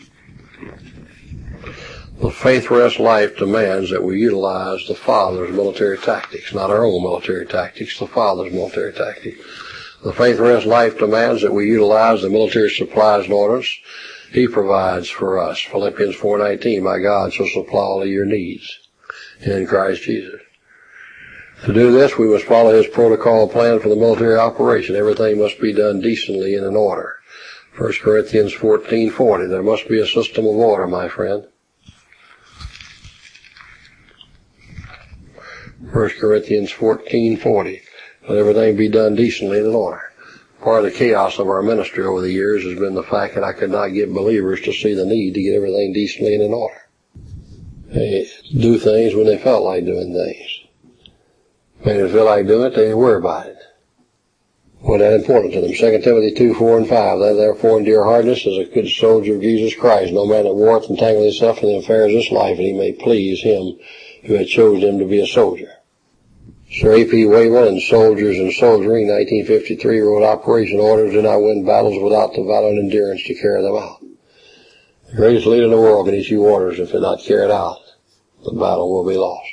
The Faith Rest life demands that we utilize the Father's military tactics, not our own military tactics, the Father's military tactics. The Faith Rest life demands that we utilize the military supplies and orders he provides for us. Philippians four nineteen, my God shall supply all of your needs in Christ Jesus. To do this, we must follow his protocol plan for the military operation. Everything must be done decently and in order. First Corinthians fourteen forty, there must be a system of order, my friend. First Corinthians fourteen forty, let everything be done decently and in order. Part of the chaos of our ministry over the years has been the fact that I could not get believers to see the need to get everything decently and in order. They do things when they felt like doing things. When they feel like doing it, they didn't worry about it. Wasn't that important to them? Second Timothy two, four, and five. That therefore endure hardness as a good soldier of Jesus Christ. No man that warreth entangle himself in the affairs of this life, and he may please him who had chosen him to be a soldier. Sir A P Wavell in Soldiers and Soldiering, nineteen fifty-three, wrote, Operation orders do not win battles without the valor and endurance to carry them out. The greatest leader in the world can issue orders. If they're not carried out, the battle will be lost.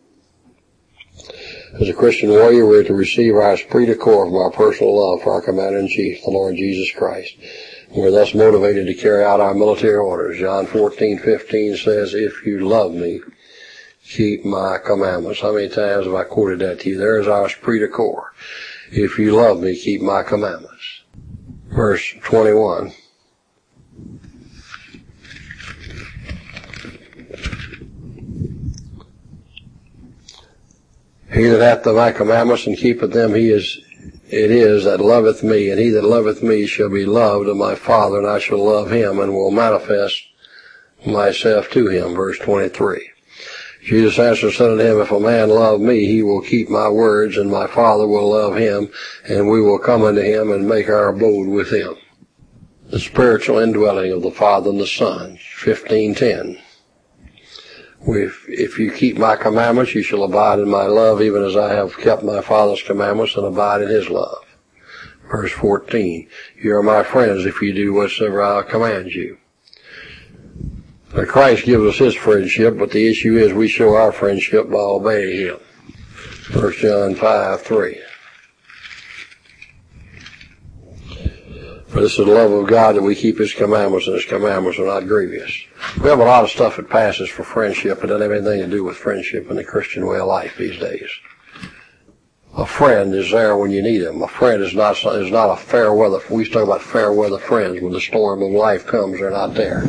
As a Christian warrior, we are to receive our esprit de corps from our personal love for our Commander-in-Chief, the Lord Jesus Christ. We're thus motivated to carry out our military orders. John fourteen fifteen says, if you love me, keep my commandments. How many times have I quoted that to you? There is our esprit de corps. If you love me, keep my commandments. Verse twenty-one. He that hath my commandments and keepeth them, he is, it is that loveth me, and he that loveth me shall be loved of my Father, and I shall love him, and will manifest myself to him. Verse twenty-three. Jesus answered and said unto him, if a man love me, he will keep my words, and my Father will love him, and we will come unto him and make our abode with him. The spiritual indwelling of the Father and the Son, fifteen ten. If, if you keep my commandments, you shall abide in my love, even as I have kept my Father's commandments and abide in his love. Verse fourteen, you are my friends if you do whatsoever I command you. Now Christ gives us his friendship, but the issue is we show our friendship by obeying him. First John five three. For this is the love of God that we keep his commandments, and his commandments are not grievous. We have a lot of stuff that passes for friendship. It doesn't have anything to do with friendship in the Christian way of life these days. A friend is there when you need him. A friend is not is not a fair weather. We talk about fair weather friends. When the storm of life comes, they're not there.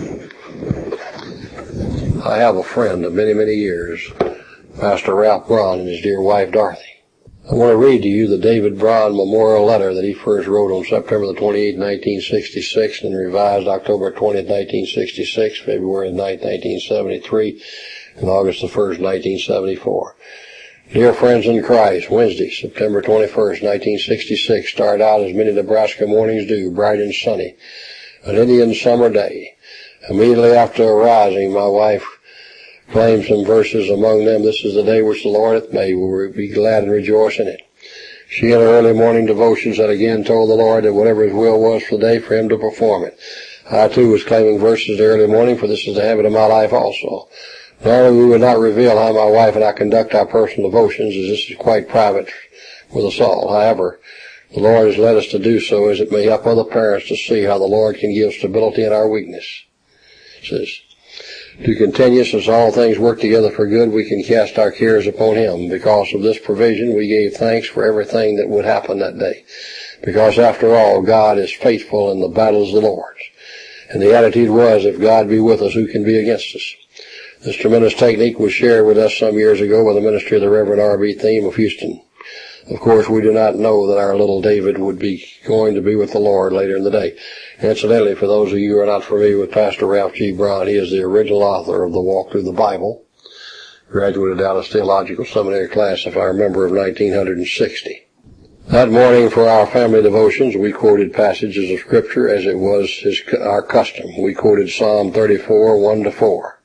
I have a friend of many, many years, Pastor Ralph Braun and his dear wife Dorothy. I want to read to you the David Braun memorial letter that he first wrote on September the twenty-eighth, nineteen sixty-six, and revised October twentieth, nineteen sixty-six, February ninth, nineteen seventy-three, and August the first, nineteen seventy-four. Dear friends in Christ, Wednesday, September twenty-first, nineteen sixty-six, started out as many Nebraska mornings do, bright and sunny, an Indian summer day. Immediately after arising, my wife claimed some verses, among them, this is the day which the Lord hath made, we will be glad and rejoice in it. She in her early morning devotions had again told the Lord that whatever his will was for the day, for him to perform it. I too was claiming verses early morning, for this is the habit of my life also. Normally we would not reveal how my wife and I conduct our personal devotions, as this is quite private with us all. However, the Lord has led us to do so, as it may help other parents to see how the Lord can give stability in our weakness. It says, to continue, since all things work together for good, we can cast our cares upon Him. Because of this provision, we gave thanks for everything that would happen that day. Because after all, God is faithful and the battle is the Lord's. And the attitude was, if God be with us, who can be against us? This tremendous technique was shared with us some years ago by the ministry of the Reverend R B Thiem of Houston. Of course, we do not know that our little David would be going to be with the Lord later in the day. Incidentally, for those of you who are not familiar with Pastor Ralph G. Braun, he is the original author of the Walk Through the Bible. Graduated Dallas Theological Seminary class, if I remember, of nineteen sixty. That morning for our family devotions, we quoted passages of Scripture as it was his, our custom. We quoted Psalm thirty-four, one to four.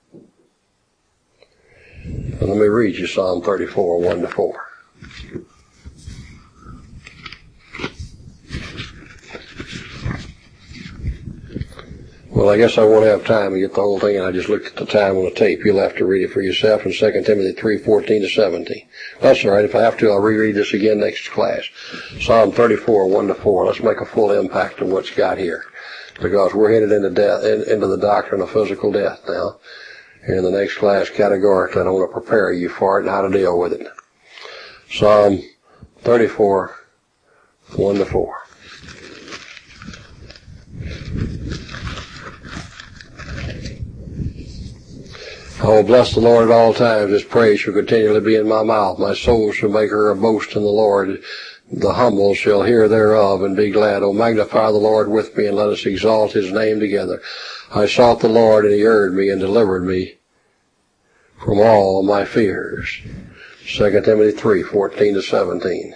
And let me read you Psalm thirty-four, one to four. Well, I guess I won't have time to get the whole thing, and I just looked at the time on the tape. You'll have to read it for yourself in Second Timothy three, fourteen to seventeen. That's all right. If I have to, I'll reread this again next class. Psalm thirty-four, one to four. Let's make a full impact of what's got here, because we're headed into death, in, into the doctrine of physical death now. In the next class, categorically, I want to prepare you for it and how to deal with it. Psalm thirty-four, one to four. I will bless the Lord at all times. His praise shall continually be in my mouth. My soul shall make her a boast in the Lord. The humble shall hear thereof and be glad. O magnify the Lord with me, and let us exalt his name together. I sought the Lord, and he heard me and delivered me from all my fears. Second Timothy three, fourteen to seventeen.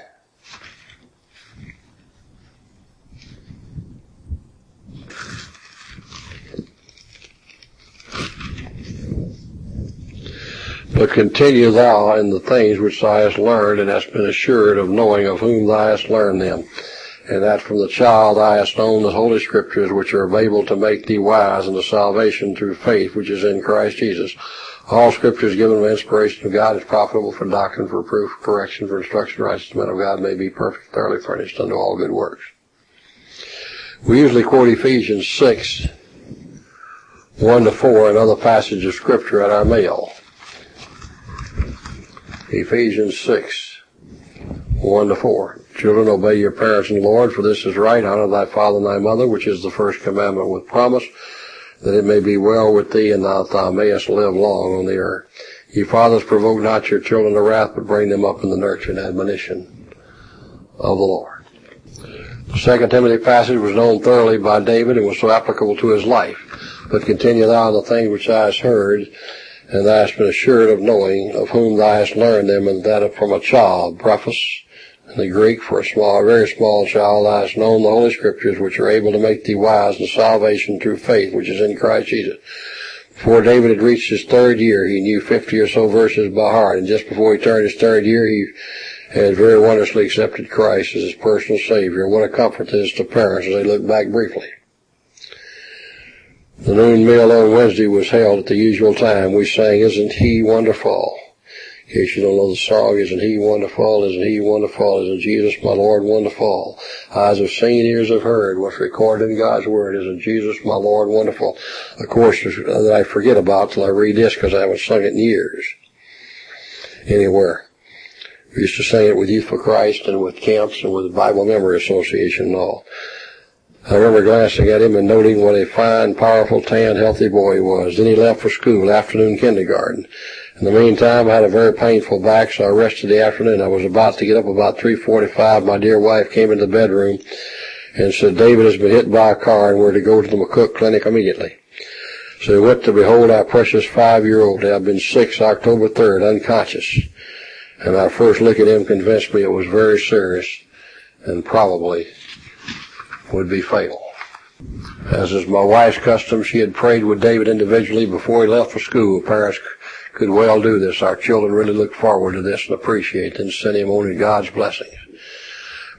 But continue thou in the things which thou hast learned, and hast been assured of knowing of whom thou hast learned them, and that from the child thou hast known the Holy Scriptures, which are able to make thee wise unto salvation through faith which is in Christ Jesus. All Scripture is given by inspiration of God, is profitable for doctrine, for reproof, for correction, for instruction, righteous men of God may be perfect, thoroughly furnished unto all good works. We usually quote Ephesians six, one to four, another passage of Scripture at our meal. Ephesians six, one to four. Children, obey your parents in the Lord, for this is right. Honor thy father and thy mother, which is the first commandment with promise, that it may be well with thee, and that thou mayest live long on the earth. Ye fathers, provoke not your children to wrath, but bring them up in the nurture and admonition of the Lord. The Second Timothy passage was known thoroughly by David and was so applicable to his life. But continue thou in the things which thou hast heard, and thou hast been assured of knowing of whom thou hast learned them, and that from a child. Preface in the Greek, for a small, a very small child, thou hast known the Holy Scriptures, which are able to make thee wise in salvation through faith, which is in Christ Jesus. Before David had reached his third year, he knew fifty or so verses by heart, and just before he turned his third year, he had very wondrously accepted Christ as his personal Savior. What a comfort this is to parents as they look back briefly. The noon meal on Wednesday was held at the usual time. We sang, Isn't He Wonderful? In case you don't know the song, Isn't He Wonderful? Isn't He Wonderful? Isn't Jesus my Lord wonderful? Eyes have seen, ears have heard what's recorded in God's Word. Isn't Jesus my Lord wonderful? Of course, that I forget about till I read this, because I haven't sung it in years anywhere. We used to sing it with Youth for Christ and with camps and with Bible Memory Association and all. I remember glancing at him and noting what a fine, powerful, tan, healthy boy he was. Then he left for school, afternoon kindergarten. In the meantime, I had a very painful back, so I rested the afternoon. I was about to get up about three forty-five. My dear wife came into the bedroom and said, David has been hit by a car and we're to go to the McCook Clinic immediately. So we went to behold our precious five-year-old. I've been six October third, unconscious. And my first look at him convinced me it was very serious and probably would be fatal. As is my wife's custom, she had prayed with David individually before he left for school. Parents could well do this. Our children really looked forward to this and appreciate it and sent him only God's blessings.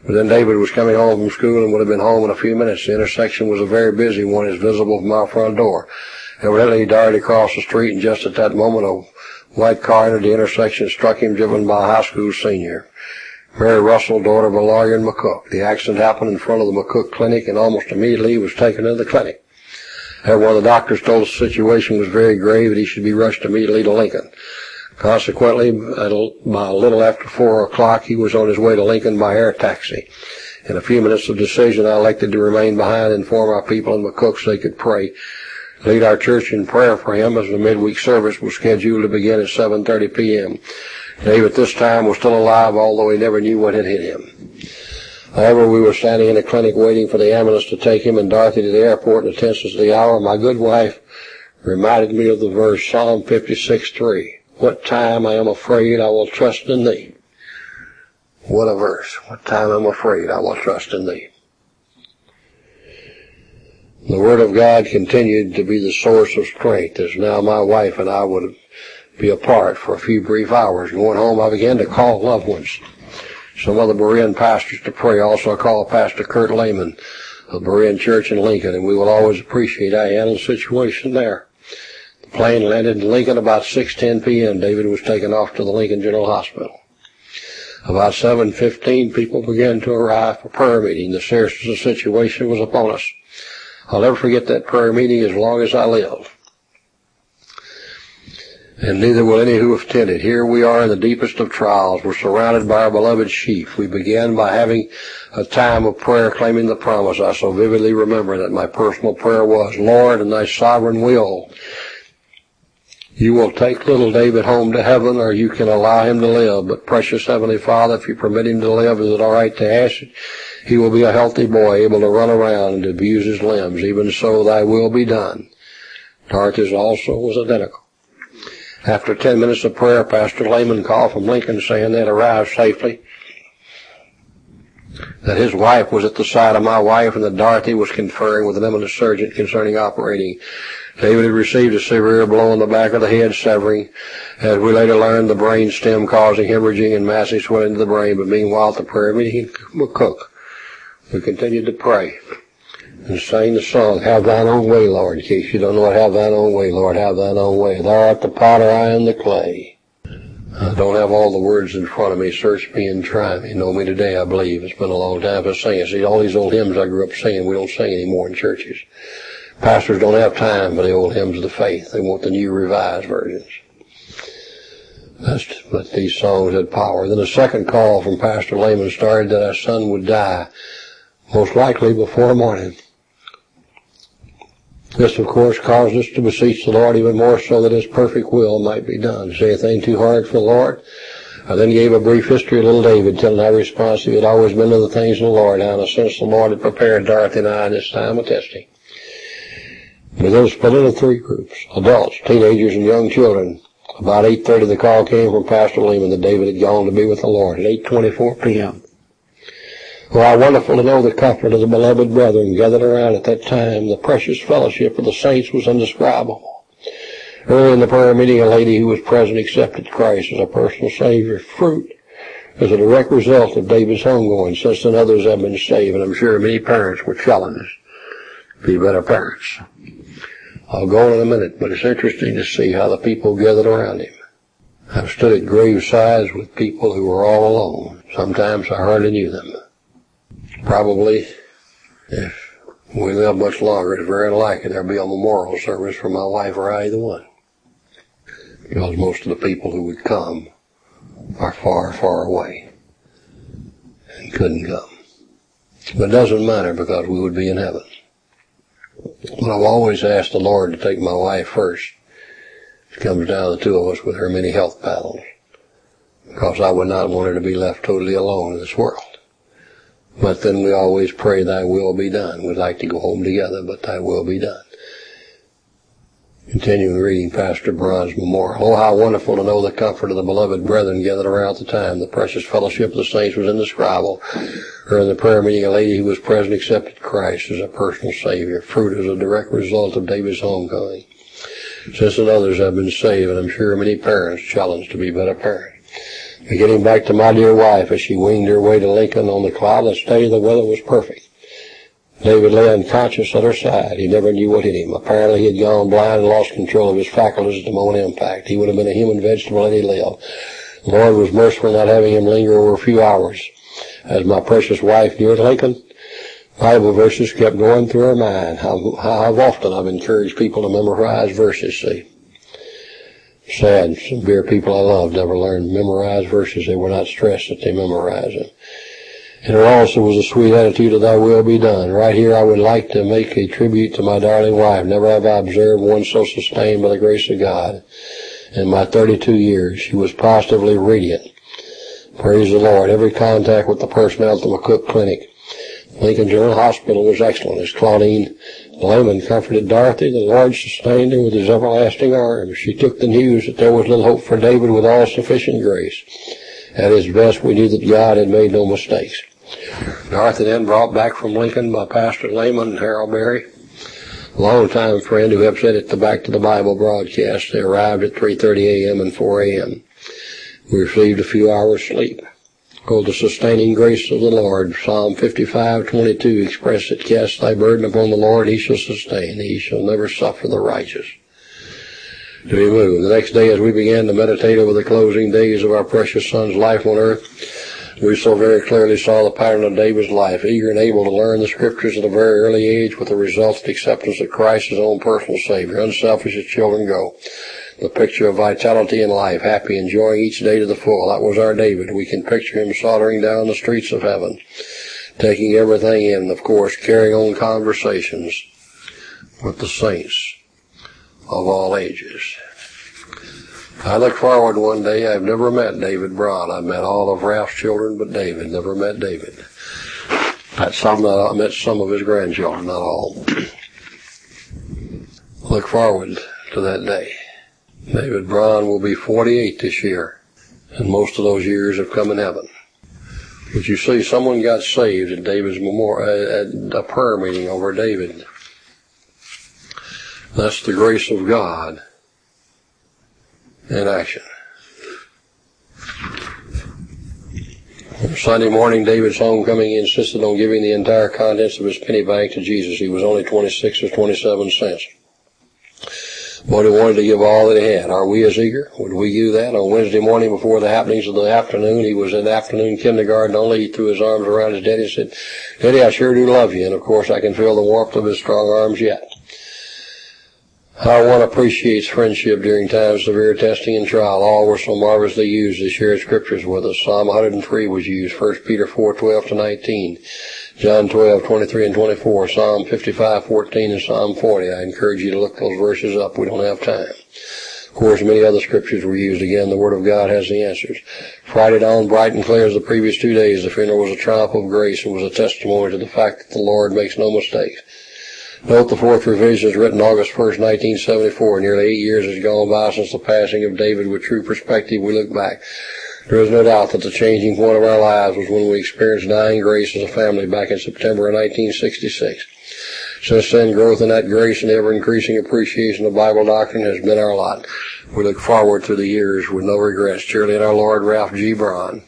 But then David was coming home from school and would have been home in a few minutes. The intersection was a very busy one, as visible from our front door. Evidently, he darted across the street, and just at that moment, a white car entered the intersection and struck him, driven by a high school senior, Mary Russell, daughter of a lawyer in McCook. The accident happened in front of the McCook Clinic, and almost immediately he was taken to the clinic. One of the doctors told us the situation was very grave and he should be rushed immediately to Lincoln. Consequently, at a, by a little after four o'clock, he was on his way to Lincoln by air taxi. In a few minutes of decision, I elected to remain behind and inform our people in McCook so they could pray, lead our church in prayer for him, as the midweek service was scheduled to begin at seven thirty p.m. Dave at this time was still alive, although he never knew what had hit him. However, we were standing in a clinic waiting for the ambulance to take him and Dorothy to the airport in the tenseness of the hour. My good wife reminded me of the verse, Psalm fifty-six three. What time I am afraid I will trust in thee. What a verse. What time I'm afraid I will trust in thee. The Word of God continued to be the source of strength, as now my wife and I would be apart for a few brief hours. Going home, I began to call loved ones, some of the Berean pastors, to pray. Also, I called Pastor Kurt Lehman of Berean Church in Lincoln, and we will always appreciate how he handled the situation there. The plane landed in Lincoln about six ten p.m. David was taken off to the Lincoln General Hospital. About seven fifteen, people began to arrive for prayer meeting. The seriousness of the situation was upon us. I'll never forget that prayer meeting as long as I live. And neither will any who have attended. Here we are in the deepest of trials. We're surrounded by our beloved sheep. We began by having a time of prayer claiming the promise. I so vividly remember that my personal prayer was, Lord, in thy sovereign will, you will take little David home to heaven, or you can allow him to live. But precious Heavenly Father, if you permit him to live, is it all right to ask? He will be a healthy boy, able to run around and to abuse his limbs. Even so, thy will be done. Dorothy's also was identical. After ten minutes of prayer, Pastor Lehman called from Lincoln saying they had arrived safely, that his wife was at the side of my wife, and that Dorothy was conferring with an eminent surgeon concerning operating. David had received a severe blow on the back of the head, severing, as we later learned, the brain stem, causing hemorrhaging and massive swelling to the brain. But meanwhile, at the prayer meeting in McCook, we continued to pray and sang the song, Have thine own way, Lord. In case you don't know what Have thine own way, Lord, have thine own way. Thou art the potter, I am the clay. I don't have all the words in front of me. Search me and try me. Know me today, I believe. It's been a long time for singing. See, all these old hymns I grew up singing, we don't sing anymore in churches. Pastors don't have time for the old hymns of the faith. They want the new revised versions. That's, but these songs had power. Then a second call from Pastor Lehman started that our son would die, most likely before morning. This, of course, caused us to beseech the Lord even more so that his perfect will might be done. Is anything too hard for the Lord? I then gave a brief history of little David, telling how responsive he had always been to the things of the Lord, how in a sense the Lord had prepared Dorothy and I in this time of testing. We then split into three groups, adults, teenagers, and young children. About eight thirty, the call came from Pastor Lehman that David had gone to be with the Lord at eight twenty-four p.m. Well, how wonderful to know the comfort of the beloved brethren gathered around at that time. The precious fellowship of the saints was indescribable. Early in the prayer meeting, a lady who was present accepted Christ as a personal Savior. Fruit as a direct result of David's homegoing. Since then, others have been saved, and I'm sure many parents were challenged to be better parents. I'll go on in a minute, but it's interesting to see how the people gathered around him. I've stood at gravesides with people who were all alone. Sometimes I hardly knew them. Probably, if we live much longer, it's very unlikely there'll be a memorial service for my wife or either one. Because most of the people who would come are far, far away and couldn't come. But it doesn't matter because we would be in heaven. But I've always asked the Lord to take my wife first. It comes down to the two of us with her many health battles. Because I would not want her to be left totally alone in this world. But then we always pray, thy will be done. We'd like to go home together, but thy will be done. Continuing reading Pastor Braun's memorial. Oh, how wonderful to know the comfort of the beloved brethren gathered around at the time. The precious fellowship of the saints was indescribable. Or in the prayer meeting, a lady who was present accepted Christ as a personal Savior. Fruit as a direct result of David's homecoming. Since then, others have been saved, and I'm sure many parents challenged to be better parents. Getting back to my dear wife as she winged her way to Lincoln on the cloudless day, the weather was perfect. David lay unconscious at her side. He never knew what hit him. Apparently he had gone blind and lost control of his faculties at the moment of impact. He would have been a human vegetable had he lived. The Lord was merciful not having him linger over a few hours. As my precious wife neared Lincoln, Bible verses kept going through her mind. How, how often I've encouraged people to memorize verses, see. Sad, severe people I love never learned to memorize verses. They were not stressed that they memorized them. And there also was a sweet attitude of thy will be done. Right here I would like to make a tribute to my darling wife. Never have I observed one so sustained by the grace of God. In my thirty-two years, she was positively radiant. Praise the Lord. Every contact with the personnel at the McCook Clinic, Lincoln General Hospital, was excellent. As Claudine Lehman comforted Dorothy, the Lord sustained her with his everlasting arms. She took the news that there was little hope for David with all sufficient grace. At his best, we knew that God had made no mistakes. Dorothy then brought back from Lincoln by Pastor Lehman and Harold Berry, a long-time friend who have said at the Back to the Bible broadcast. They arrived at three thirty a.m. and four a.m. We received a few hours' sleep. Oh, the sustaining grace of the Lord. Psalm fifty-five twenty-two expressed it, cast thy burden upon the Lord, he shall sustain. He shall never suffer the righteous to be moved. The next day, as we began to meditate over the closing days of our precious son's life on earth, we so very clearly saw the pattern of David's life, eager and able to learn the Scriptures at a very early age with the resultant acceptance of Christ as his own personal Savior, unselfish as children go. The picture of vitality in life, happy, enjoying each day to the full. That was our David. We can picture him sauntering down the streets of heaven, taking everything in, of course, carrying on conversations with the saints of all ages. I look forward one day. I've never met David Braun. I've met all of Ralph's children but David. Never met David. Met some, uh, I met some of his grandchildren, not all. Look forward to that day. David Braun will be forty-eight this year, and most of those years have come in heaven. But you see, someone got saved at David's memorial, at a prayer meeting over David. That's the grace of God in action. Sunday morning, David's homecoming, he insisted on giving the entire contents of his penny bank to Jesus. He was only twenty-six or twenty-seven cents. But he wanted to give all that he had. Are we as eager? Would we do that? On Wednesday morning before the happenings of the afternoon, he was in afternoon kindergarten only. He threw his arms around his daddy and said, Daddy, I sure do love you. And of course I can feel the warmth of his strong arms yet. How one appreciates friendship during times of severe testing and trial. All were so marvelously used to share scriptures with us. Psalm one hundred three was used, First Peter four twelve to nineteen, John twelve twenty-three and twenty-four, Psalm fifty-five fourteen, and Psalm forty. I encourage you to look those verses up. We don't have time. Of course, many other scriptures were used. Again, the Word of God has the answers. Friday dawned bright and clear as the previous two days. The funeral was a triumph of grace and was a testimony to the fact that the Lord makes no mistakes. Note the fourth revision is written August first, nineteen seventy-four. Nearly eight years has gone by since the passing of David. With true perspective, we look back. There is no doubt that the changing point of our lives was when we experienced dying grace as a family back in September of nineteen sixty-six. Since then, growth in that grace and ever-increasing appreciation of Bible doctrine has been our lot. We look forward to the years with no regrets. Surely in our Lord, Ralph G. Braun.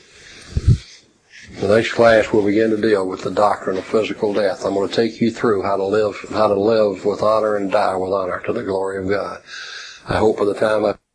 The next class we'll begin to deal with the doctrine of physical death. I'm going to take you through how to live, how to live with honor and die with honor to the glory of God. I hope by the time I